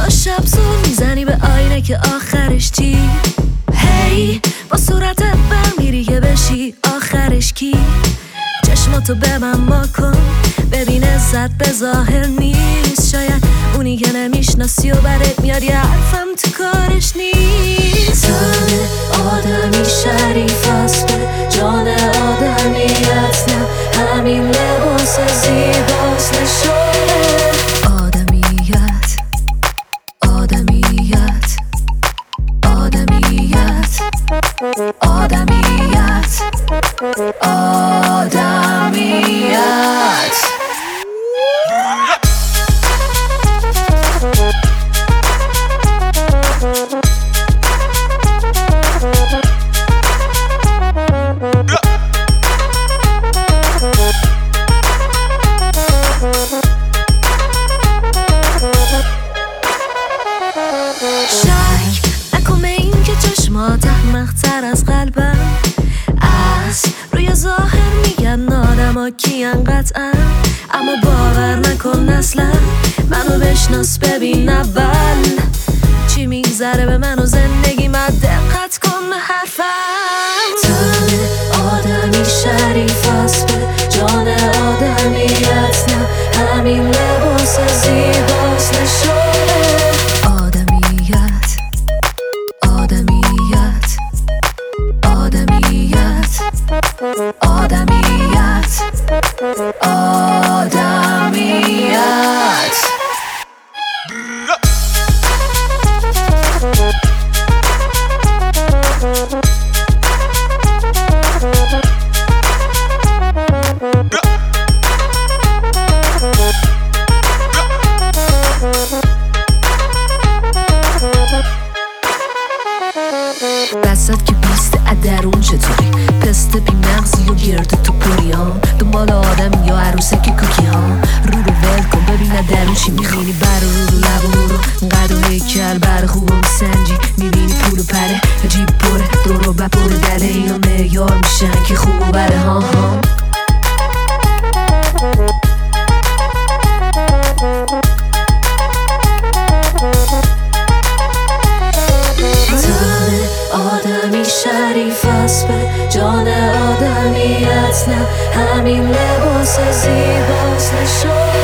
شب زور میزنی به آینه که آخرش چی؟ هی با صورت برمیری که بشی آخرش کی؟ چشماتو به من ما کن ببین عزت به ظاهر نیست. شاید اونی که نمیشناسی و برت میاد یه حرفم تو کارش نیست. تن آدمی شریف است به جان آدمیت نه همین لباس زیباست نشونه آدمیت آدمیت آدمیت آدمیت آدمیت شک نکن به این که چشمات احمق‌تر از قلبم از روی ظاهر میگن آدما کین قطعا، اما باور نکن اصلا منو بشناس ببین اول چی میگذره به من و زندگی من. دقت کن به حرفم. تن آدمی شریف است به جان آدمیت نه همین لباس زیباست نشونه آدمیت آدمیت آدمیت آدمیت آدمیت بسات که بیست درون چطوری پست بی مغزی و گرده تو پریام دنبال آدم یا عروسه که کوکی ها رو ول کن ببین درون چی میخینی. بر رو لب و رو قد و هیکل بر خوب و میسنجی میبینی پول و پره جیب پره دور و بپره دله اینا معیار میشن که خوب و بره ها ها. آدمی شریف است به جان آدمیت نه همین لباس زیباست نشون